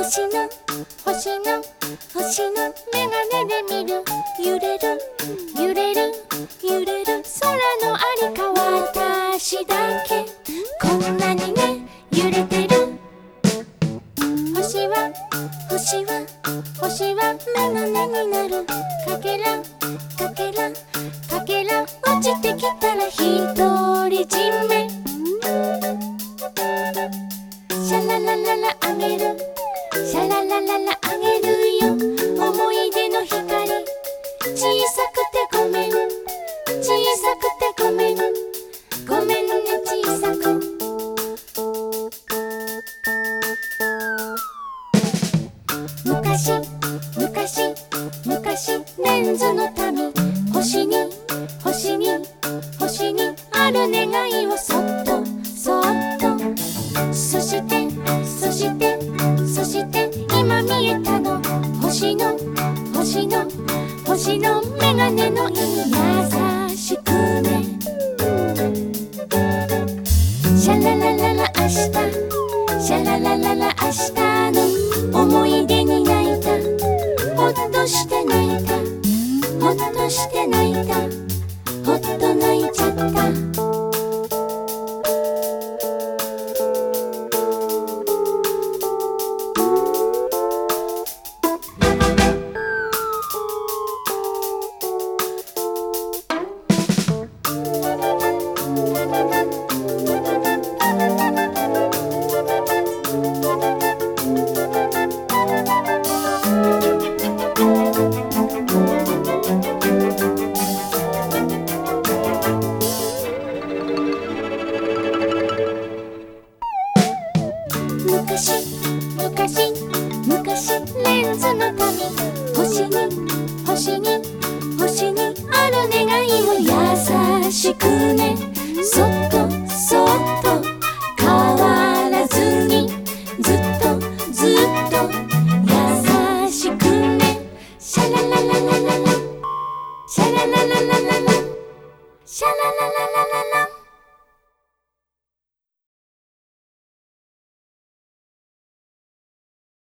星の星の星のメガネで見る揺れる揺れる揺れる空のありか私だけこんなにね揺れてる星は星は星はメガネになるかけらかけらかけら落ちてきたら独り占めシャララララあげるシャララララあげるよ思い出の光小さくてごめん小さくてごめんごめんね小さく昔昔昔レンズの民星に星に星にある願いをそっとそっとそしてそしてそして今見えたの星の星の星のメガネのいい優しくねシャララララ明日シャララララ明日の思い出に泣いたほっとして泣いたほっとして泣いたほっと泣いちゃった昔昔昔レンズの民星に星に星にある願いを優しくねそっとそっと変わらずにずっとずっと優しくねシャララララララシャララララララシャララララララ